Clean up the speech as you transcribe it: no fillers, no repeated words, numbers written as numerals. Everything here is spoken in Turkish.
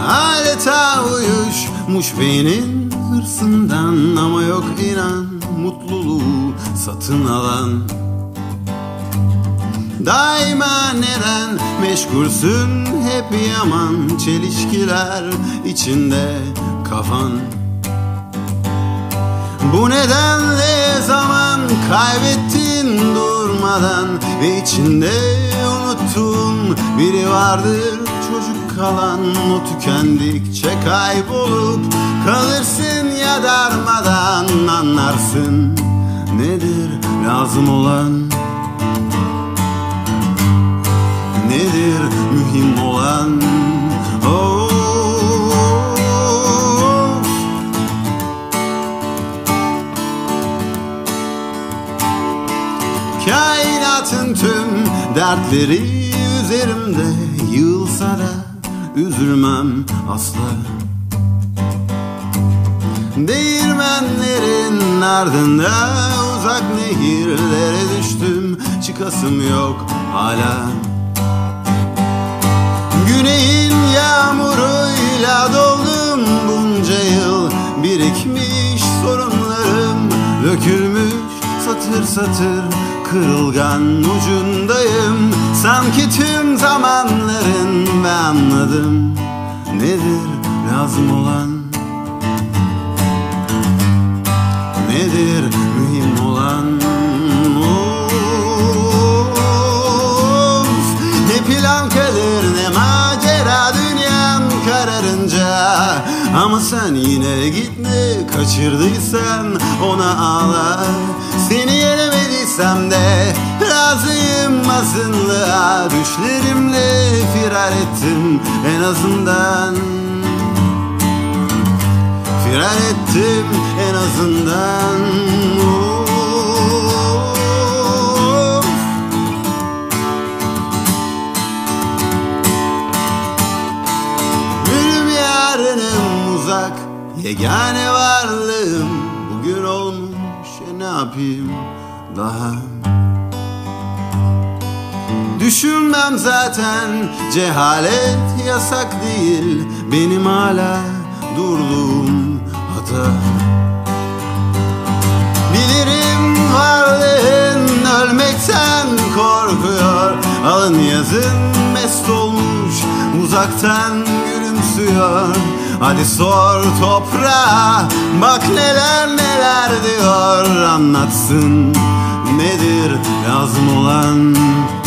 Adeta uyuşmuş beynin hırsından, ama yok inan mutluluğu satın alan. Daima neden meşgulsün, hep yaman çelişkiler içinde kafan. Bu nedenle zaman kaybettin durmadan, ve içinde unuttuğun biri vardır çocuk kalan. O tükendikçe kaybolup kalırsın ya darmadan, anlarsın nedir lazım olan, nedir mühim olan. Oh. Kainatın tüm dertleri üzerimde yığılsa da üzülmem asla. Değirmenlerin ardında uzak nehirlere düştüm, çıkasım yok hala. Güneyin yağmuruyla doldum bunca yıl, birikmiş sorunlarım dökülmüş satır satır, kırılgan ucundayım sanki tüm zamanların, ve anladım nedir lazım olan, nedir mühim olan. Of, ne plan kalır ne macera dünyan kararınca, ama sen yine gitme, kaçırdıysan ona ağla. Seni yenemediysem de razıyım azınlığa, düşlerimle firar ettim en azından, firar ettim en azından. Of. Ölüm yarınım uzak, yegane varlığım bugün olmuş, ne yapayım daha. Düşünmem zaten, cehalet yasak değil, benim hala durduğum hata. Bilirim varlığın ölmekten korkuyor, alın yazın mest olmuş uzaktan gülümsüyor. Hadi sor toprağa, bak neler neler diyor, anlatsın nedir lazım olan.